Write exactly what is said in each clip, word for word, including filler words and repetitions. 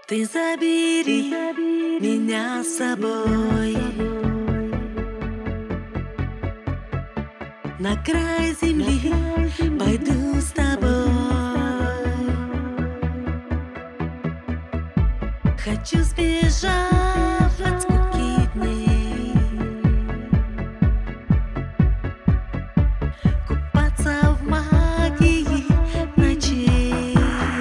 Ты забери меня с собой на край земли, пойду с тобой. Хочу, сбежав от скуки дней, купаться в магии ночей.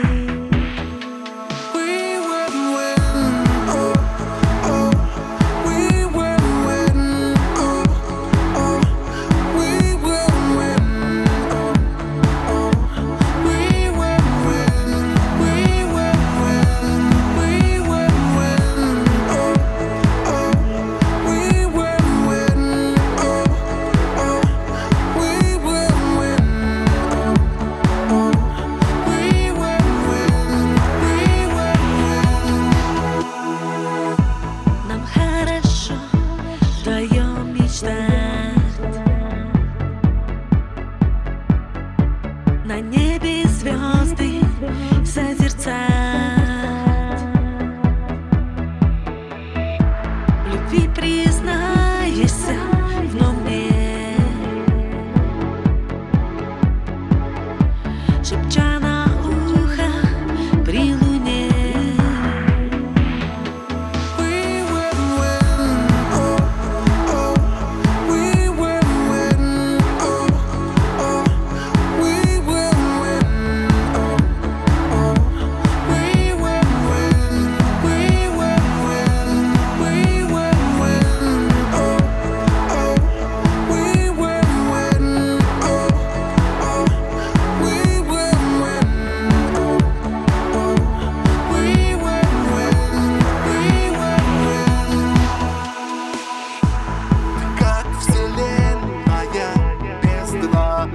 We will win, oh, oh, we will win, oh, oh, we will win, oh, oh, we will win, we will win, we will win, oh, oh, we will win, oh, oh, we will win, oh, oh, we will win, we will win. Нам хорошо вдвоем мечтать, на небе звезды созерцать. В любви признаешься вновь мне, шепча на ухо при луне. We will win, oh, oh, we will win, oh, oh, we will win, oh, oh, we will win, we will win, we will win, oh, oh, we will win, oh, oh, we will win, oh, oh, we will win, we will win. Как вселенная бездна,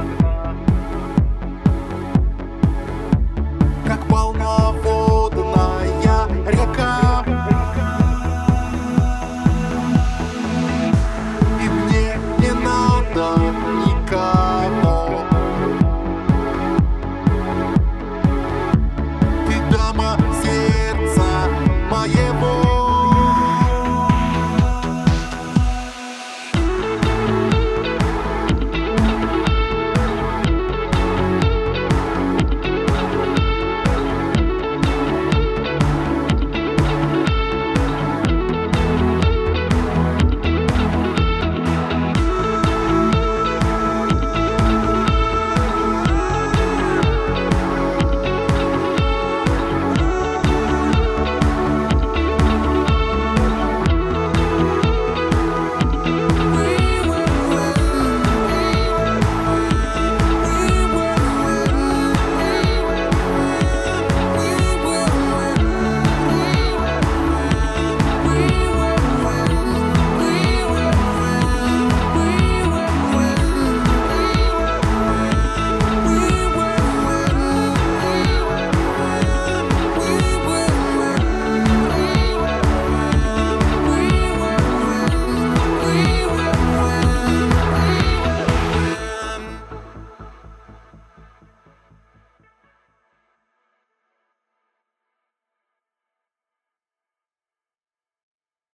как полноводная река, и мне не надо никого. Ты дама